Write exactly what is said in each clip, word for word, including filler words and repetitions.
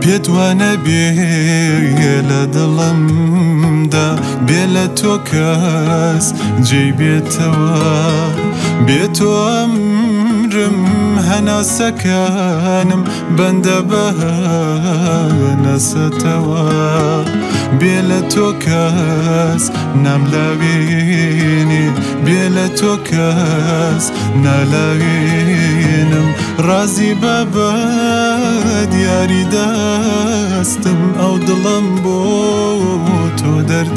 پێت وانە بێ لە دڵمدا بێ لە تۆ کەس جێی بێتەوە بێ تۆ ئەمرم هەناسەکانم بەندە بە نەسەتەوە بێ لە تۆ کەس ناملاوێنێ بێ لە تۆ کەس نالاوێنم ڕازی بە بە دیاری دەستم ئەو دڵم بۆ تۆ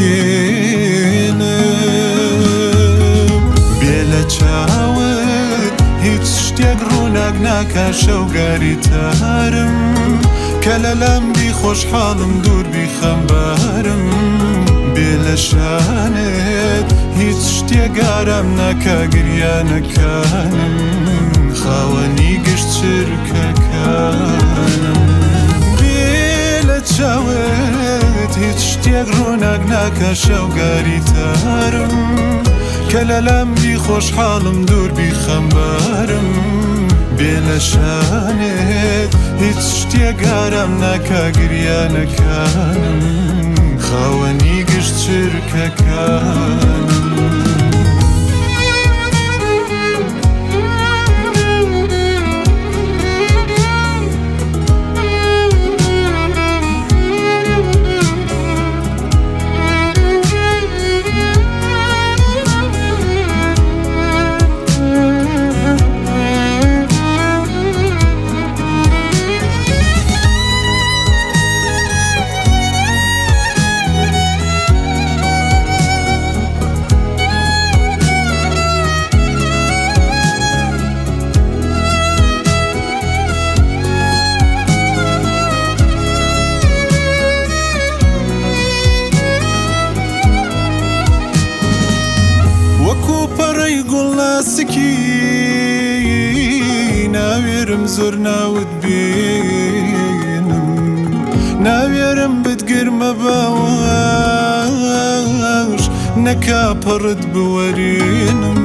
دەردێنم بێ لە چاوت هیچ شتێک ڕووناک ناکا شەوگاری تارم کە لە لەمبی خۆشحاڵم دوور بی خەمبارم بێ لە شانت هیچ شتێک ئارام ناکا گریانەکانم خاوەنی گشت چرکەکانم بێ لە چاوت هیچ شتێک ڕووناک ناکا شەوگاری تارم کە لە لەمبی خۆشحاڵم دوور بی خەمبارم بێ لە شانت هیچ شتێک ئارام ناکا گریانەکانم خاوەنی گشت چرکەکانم سکی ناوێرم زۆر ناوت بێنم ناوێرم بتگرمە باوەش نەکا پەڕت بوەرێنم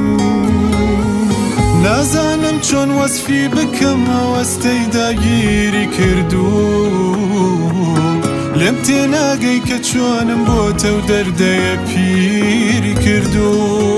نازانم چۆن وەسفی بکەم ئەوەستەی داگیری کردو لێم تێناگەی کە چۆنم بۆ تەو دەردەیە پیری کردو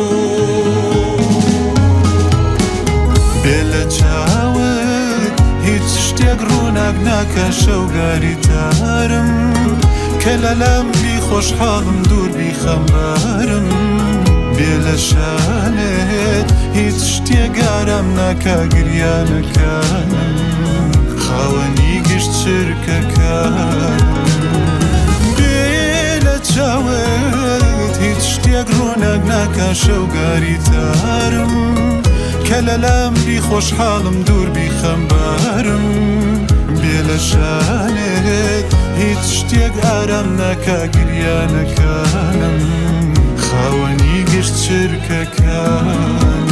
بێ لە چاوت هیچ شتێک ڕووناک ناکا شەوگاری تارم کە لە لەمبی خۆشحاڵم دوور بی خەمبارم بێ لە شانت هیچ شتێک ئارام ناکا گریانەکانم خاوەنی گشت چرکەکانم بێ لە چاوت هیچ شتێک ڕووناک ناکا شەوگاری تارم کە لە لەمبی خۆشحاڵم دوور بی خەمبارم بێ لە شانت هیچ شتێک ئارام ناکا گریانەکانم خاوەنی گشت چرکەکانم